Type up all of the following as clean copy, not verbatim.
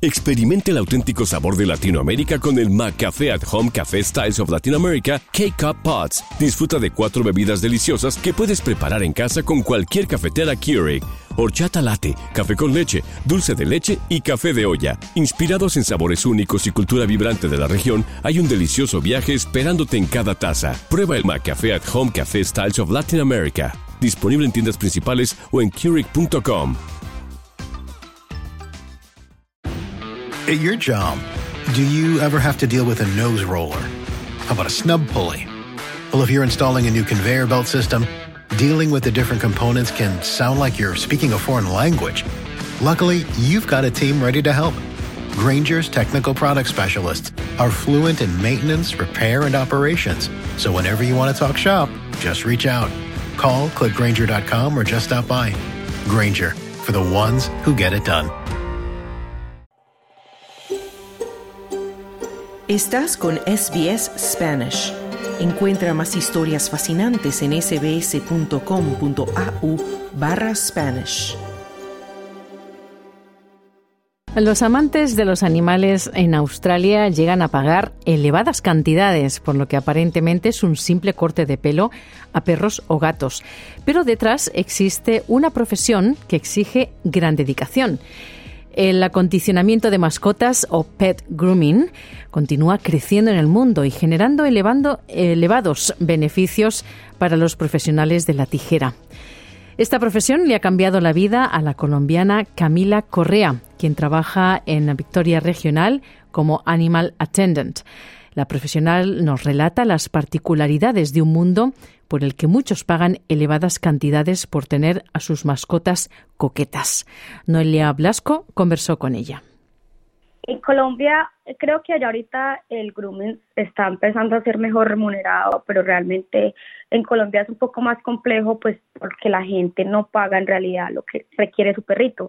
Experimente el auténtico sabor de Latinoamérica con el McCafé at Home Café Styles of Latin America K-Cup Pods. Disfruta de 4 bebidas deliciosas que puedes preparar en casa con cualquier cafetera Keurig. Horchata latte, café con leche, dulce de leche y café de olla. Inspirados en sabores únicos y cultura vibrante de la región, hay un delicioso viaje esperándote en cada taza. Prueba el McCafé at Home Café Styles of Latin America. Disponible en tiendas principales o en Keurig.com. At your job, do you ever have to deal with a nose roller? How about a snub pulley? Well, if you're installing a new conveyor belt system, dealing with the different components can sound like you're speaking a foreign language. Luckily, you've got a team ready to help. Grainger's technical product specialists are fluent in maintenance, repair, and operations. So whenever you want to talk shop, just reach out. Call, click Grainger.com, or just stop by. Grainger, for the ones who get it done. Estás con SBS Spanish. Encuentra más historias fascinantes en sbs.com.au/Spanish. Los amantes de los animales en Australia llegan a pagar elevadas cantidades por lo que aparentemente es un simple corte de pelo a perros o gatos. Pero detrás existe una profesión que exige gran dedicación. El acondicionamiento de mascotas o pet grooming continúa creciendo en el mundo y generando elevados beneficios para los profesionales de la tijera. Esta profesión le ha cambiado la vida a la colombiana Camila Correa, quien trabaja en la Victoria Regional como Animal Attendant. La profesional nos relata las particularidades de un mundo por el que muchos pagan elevadas cantidades por tener a sus mascotas coquetas. Noelia Blasco conversó con ella. En Colombia, creo que allá ahorita el grooming está empezando a ser mejor remunerado, pero realmente en Colombia es un poco más complejo, pues porque la gente no paga en realidad lo que requiere su perrito.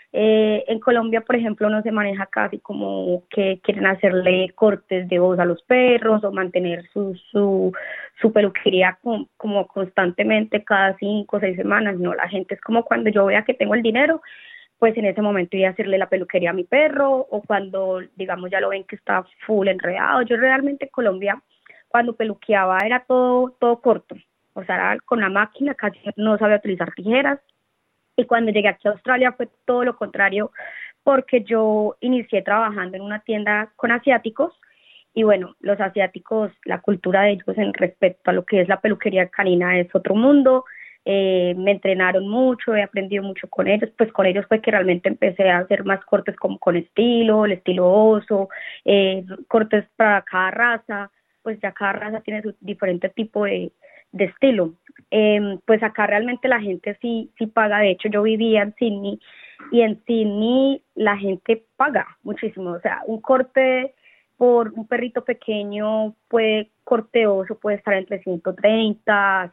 En Colombia, por ejemplo, no se maneja casi como que quieren hacerle cortes de voz a los perros o mantener su peluquería como constantemente cada 5 o 6 semanas. No, la gente es como cuando yo vea que tengo el dinero, pues en ese momento voy a hacerle la peluquería a mi perro, o cuando, digamos, ya lo ven que está full enredado. Yo realmente en Colombia, cuando peluqueaba, era todo corto. O sea, era con la máquina, casi no sabía utilizar tijeras. Y cuando llegué aquí a Australia fue todo lo contrario, porque yo inicié trabajando en una tienda con asiáticos. Y bueno, los asiáticos, la cultura de ellos en respecto a lo que es la peluquería canina es otro mundo. Me entrenaron mucho, he aprendido mucho con ellos. Pues con ellos fue que realmente empecé a hacer más cortes como con el estilo oso, cortes para cada raza. Pues ya cada raza tiene su diferente tipo de estilo. Pues acá realmente la gente sí paga. De hecho, yo vivía en Sydney y en Sydney la gente paga muchísimo. O sea, un corte por un perrito pequeño, corte oso puede estar entre $130 a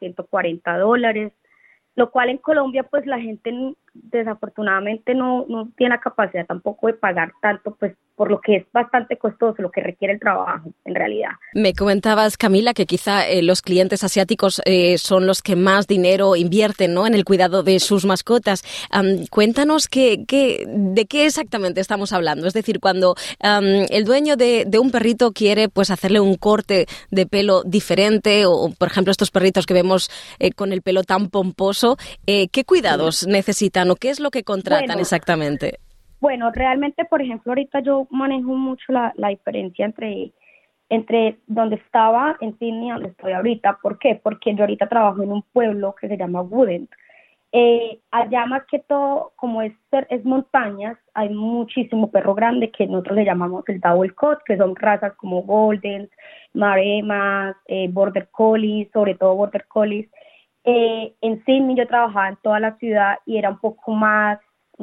$140, lo cual en Colombia pues la gente desafortunadamente no tiene la capacidad tampoco de pagar tanto, pues por lo que es bastante costoso, lo que requiere el trabajo en realidad. Me comentabas, Camila, que quizá los clientes asiáticos son los que más dinero invierten, ¿no?, en el cuidado de sus mascotas. Cuéntanos de qué exactamente estamos hablando. Es decir, cuando el dueño de un perrito quiere pues hacerle un corte de pelo diferente, o por ejemplo estos perritos que vemos con el pelo tan pomposo, ¿qué cuidados necesitan o qué es lo que contratan exactamente? Bueno, realmente, por ejemplo, ahorita yo manejo mucho la diferencia entre donde estaba en Sydney y donde estoy ahorita. ¿Por qué? Porque yo ahorita trabajo en un pueblo que se llama Woodend. Allá más que todo, como es montañas, hay muchísimo perro grande que nosotros le llamamos el Double Coat, que son razas como Goldens, Maremas, Border Collies, sobre todo Border Collies. En Sydney yo trabajaba en toda la ciudad y era un poco más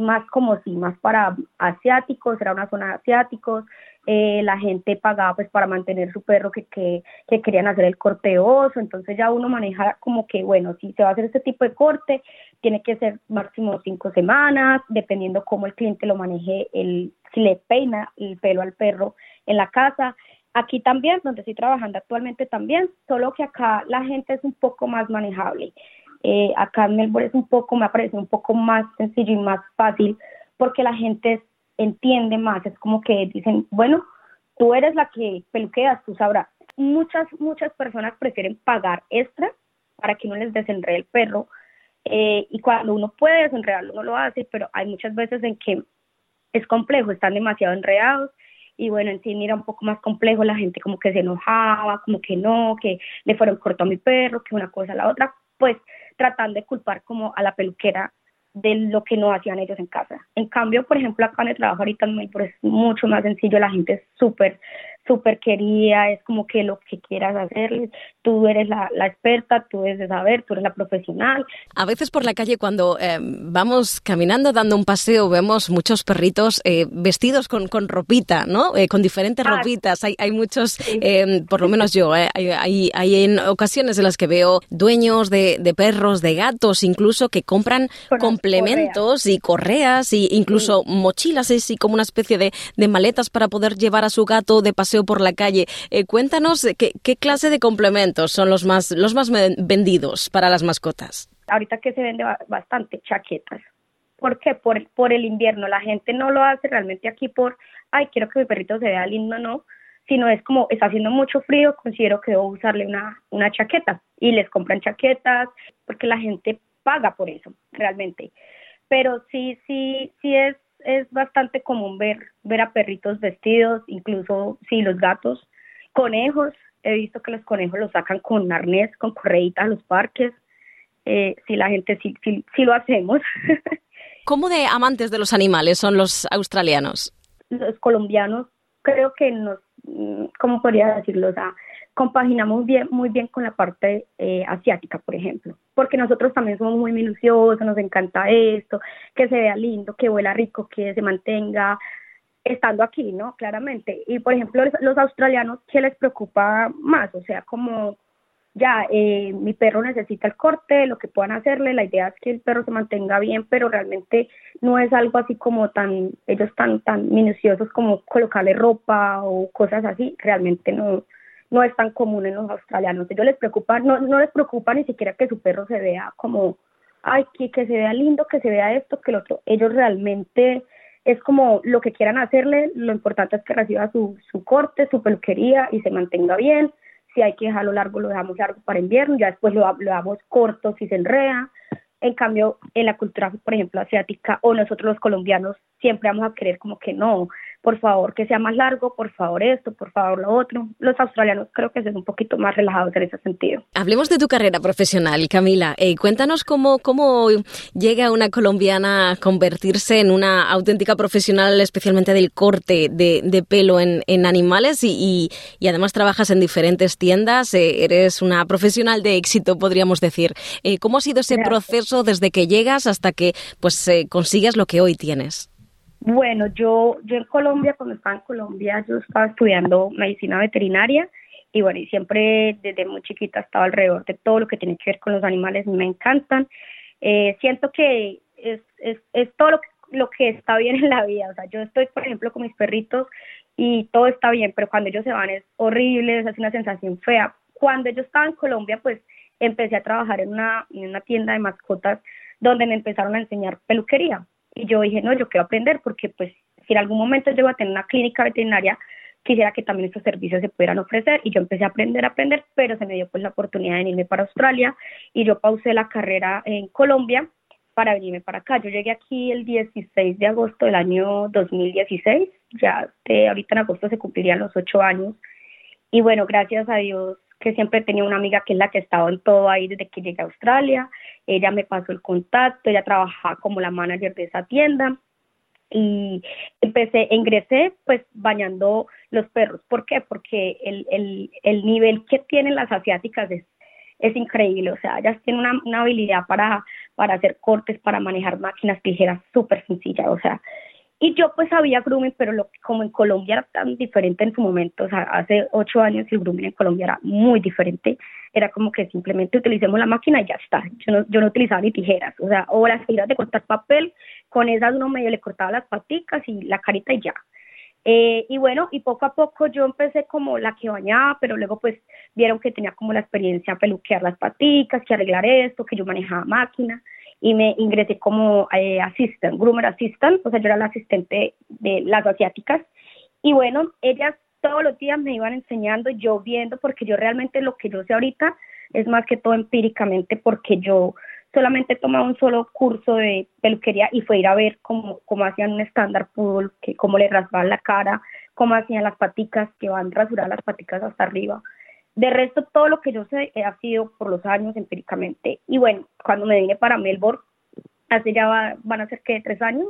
para asiáticos, era una zona de asiáticos. La gente pagaba pues para mantener su perro que querían hacer el corte oso. Entonces ya uno maneja como que, bueno, si se va a hacer este tipo de corte, tiene que ser máximo 5 semanas, dependiendo cómo el cliente lo maneje, si le peina el pelo al perro en la casa. Aquí también, donde estoy trabajando actualmente también, solo que acá la gente es un poco más manejable. Acá en Melbourne me parece un poco más sencillo y más fácil, porque la gente entiende más, es como que dicen, bueno, tú eres la que peluqueas, tú sabrás. Muchas personas prefieren pagar extra para que uno les desenrede el perro, y cuando uno puede desenredarlo, uno lo hace, pero hay muchas veces en que es complejo, están demasiado enredados, y bueno, en sí era un poco más complejo, la gente como que se enojaba, como que no, que le fueron corto a mi perro, que una cosa a la otra, pues tratando de culpar como a la peluquera de lo que no hacían ellos en casa. En cambio, por ejemplo, acá en el trabajo ahorita en Melbourne es mucho más sencillo, la gente es súper querida, es como que lo que quieras hacer, tú eres la experta, tú debes de saber, tú eres la profesional. A veces por la calle cuando vamos caminando, dando un paseo, vemos muchos perritos vestidos con ropita, ¿no? Con diferentes ropitas. Hay muchos, sí. Por lo menos yo, hay en ocasiones en las que veo dueños de perros, de gatos, incluso que compran complementos y correas y incluso mochilas, así como una especie de maletas para poder llevar a su gato de paseo por la calle. Cuéntanos qué clase de complementos son los más vendidos para las mascotas. Ahorita que se vende bastante chaquetas. ¿Por qué? Por el invierno. La gente no lo hace realmente aquí quiero que mi perrito se vea lindo, no, sino es como, está haciendo mucho frío, considero que debo usarle una chaqueta, y les compran chaquetas, porque la gente paga por eso, realmente. Pero sí es bastante común ver a perritos vestidos, incluso los gatos, conejos. He visto que los conejos los sacan con arnés, con correitas a los parques. Sí, la gente sí lo hacemos. ¿Cómo de amantes de los animales son los australianos? Los colombianos creo que ¿cómo podría decirlo? O sea, compaginamos muy bien con la parte asiática, por ejemplo, porque nosotros también somos muy minuciosos, nos encanta esto, que se vea lindo, que huela rico, que se mantenga estando aquí, ¿no? Claramente. Y, por ejemplo, los australianos, ¿qué les preocupa más? O sea, como mi perro necesita el corte, lo que puedan hacerle, la idea es que el perro se mantenga bien, pero realmente no es algo así como ellos tan minuciosos como colocarle ropa o cosas así, realmente no es tan común en los australianos. Ellos les preocupa, no les preocupa ni siquiera que su perro se vea como, que se vea lindo, que se vea esto, que lo otro. Ellos realmente es como lo que quieran hacerle, lo importante es que reciba su corte, su peluquería y se mantenga bien. Si hay que dejarlo largo, lo dejamos largo para invierno, ya después lo damos corto si se enreda. En cambio, en la cultura, por ejemplo, asiática, o nosotros los colombianos, siempre vamos a querer como que no, por favor que sea más largo, por favor esto, por favor lo otro. Los australianos creo que son un poquito más relajados en ese sentido. Hablemos de tu carrera profesional, Camila. Cuéntanos cómo llega una colombiana a convertirse en una auténtica profesional, especialmente del corte de pelo en animales, y además trabajas en diferentes tiendas. Eres una profesional de éxito, podríamos decir. ¿Cómo ha sido ese proceso desde que llegas hasta que consigues lo que hoy tienes? Bueno, yo en Colombia, cuando estaba en Colombia, yo estaba estudiando medicina veterinaria y bueno, y siempre desde muy chiquita estaba alrededor de todo lo que tiene que ver con los animales, me encantan. Siento que es todo lo que está bien en la vida. O sea, yo estoy, por ejemplo, con mis perritos y todo está bien, pero cuando ellos se van es horrible, es una sensación fea. Cuando yo estaba en Colombia, pues empecé a trabajar en una tienda de mascotas donde me empezaron a enseñar peluquería. Y yo dije, no, yo quiero aprender porque pues si en algún momento llego a tener una clínica veterinaria, quisiera que también estos servicios se pudieran ofrecer. Y yo empecé a aprender, pero se me dio pues la oportunidad de irme para Australia y yo pausé la carrera en Colombia para venirme para acá. Yo llegué aquí el 16 de agosto del año 2016, ya ahorita en agosto se cumplirían los 8 años. Y bueno, gracias a Dios que siempre tenía una amiga que es la que estaba en todo ahí desde que llegué a Australia. Ella me pasó el contacto, ella trabajaba como la manager de esa tienda y ingresé pues bañando los perros. ¿Por qué? Porque el nivel que tienen las asiáticas es increíble. O sea, ellas tienen una habilidad para hacer cortes, para manejar máquinas, tijeras súper sencillas. O sea, y yo pues sabía grooming, pero como en Colombia era tan diferente en su momento, o sea, hace 8 años el grooming en Colombia era muy diferente, era como que simplemente utilicemos la máquina y ya está. Yo no utilizaba ni tijeras, o sea, o las tijeras de cortar papel, con esas uno medio le cortaba las paticas y la carita y ya. Y bueno, y poco a poco yo empecé como la que bañaba, pero luego pues vieron que tenía como la experiencia a peluquear las paticas, que arreglar esto, que yo manejaba máquina. y me ingresé como groomer assistant, o sea, yo era la asistente de las asiáticas. Y bueno, ellas todos los días me iban enseñando, yo viendo, porque yo realmente lo que yo sé ahorita es más que todo empíricamente, porque yo solamente tomaba un solo curso de peluquería y fue ir a ver cómo hacían un estándar poodle, cómo le raspaban la cara, cómo hacían las paticas, que van rasuradas las paticas hasta arriba. De resto, todo lo que yo sé ha sido por los años empíricamente. Y bueno, cuando me vine para Melbourne, hace ya van a ser que 3 años,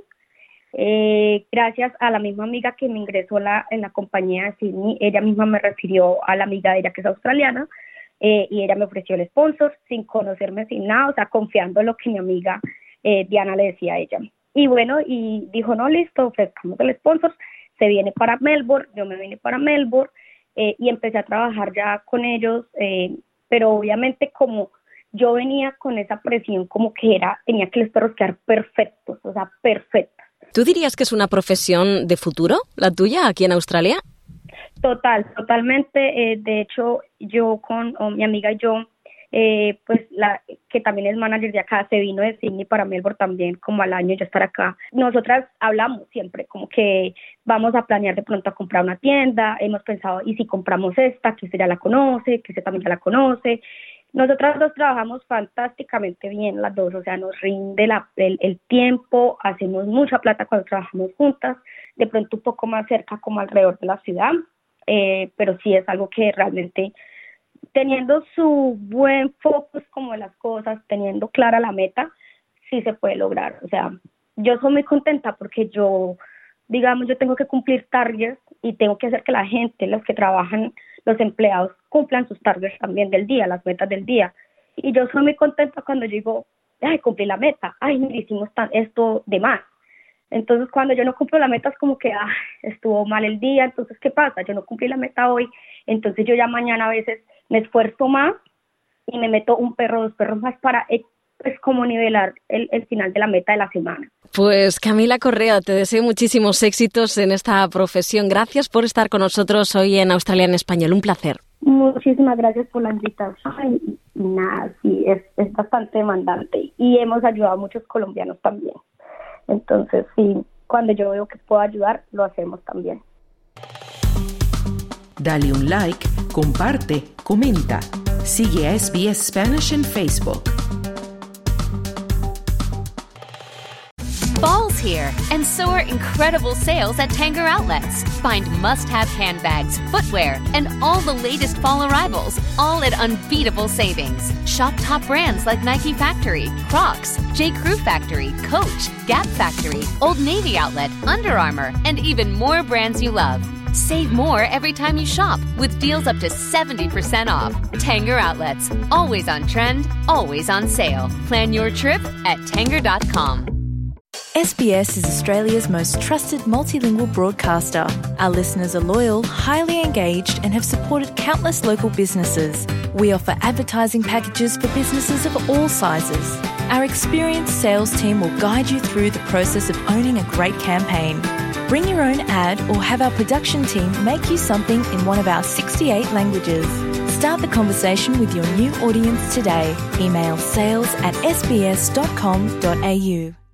gracias a la misma amiga que me ingresó en la compañía de Sydney, ella misma me refirió a la amiga de ella que es australiana, y ella me ofreció el sponsor sin conocerme, sin nada, o sea, confiando en lo que mi amiga Diana le decía a ella. Y bueno, y dijo, no, listo, ofrezcamos el sponsor, se viene para Melbourne, yo me vine para Melbourne, y empecé a trabajar ya con ellos, pero obviamente como yo venía con esa presión como que tenía que los perros quedar perfectos, o sea, perfectos. ¿Tú dirías que es una profesión de futuro, la tuya, aquí en Australia? Totalmente. De hecho, yo con mi amiga y yo, pues que también es manager de acá, se vino de Sydney para Melbourne también, como al año ya estar acá. Nosotras hablamos siempre, como que vamos a planear de pronto a comprar una tienda, hemos pensado, ¿y si compramos esta? Que usted ya la conoce, que usted también ya la conoce. Nosotras dos trabajamos fantásticamente bien, las dos, o sea, nos rinde el tiempo, hacemos mucha plata cuando trabajamos juntas, de pronto un poco más cerca como alrededor de la ciudad, pero sí es algo que realmente, teniendo su buen focus como de las cosas, teniendo clara la meta, sí se puede lograr. O sea, yo soy muy contenta porque yo tengo que cumplir targets y tengo que hacer que la gente, los que trabajan, los empleados, cumplan sus targets también del día, las metas del día. Y yo soy muy contenta cuando yo digo, cumplí la meta, mira, hicimos esto de más. Entonces, cuando yo no cumplo la meta es como que, estuvo mal el día, entonces, ¿qué pasa? Yo no cumplí la meta hoy, entonces yo ya mañana a veces me esfuerzo más y me meto 1 perro, 2 perros más para, pues, como nivelar el final de la meta de la semana. Pues Camila Correa, te deseo muchísimos éxitos en esta profesión. Gracias por estar con nosotros hoy en Australia en Español. Un placer. Muchísimas gracias por la invitación. Y nada, sí, es bastante demandante y hemos ayudado a muchos colombianos también. Entonces, sí, cuando yo veo que puedo ayudar, lo hacemos también. Dale un like, comparte, comenta. Sigue a SBS Spanish en Facebook. Fall's here, and so are incredible sales at Tanger Outlets. Find must-have handbags, footwear, and all the latest fall arrivals, all at unbeatable savings. Shop top brands like Nike Factory, Crocs, J. Crew Factory, Coach, Gap Factory, Old Navy Outlet, Under Armour, and even more brands you love. Save more every time you shop with deals up to 70% off. Tanger Outlets, always on trend, always on sale. Plan your trip at tanger.com. SBS is Australia's most trusted multilingual broadcaster. Our listeners are loyal, highly engaged, and have supported countless local businesses. We offer advertising packages for businesses of all sizes. Our experienced sales team will guide you through the process of owning a great campaign. Bring your own ad or have our production team make you something in one of our 68 languages. Start the conversation with your new audience today. Email sales@sbs.com.au.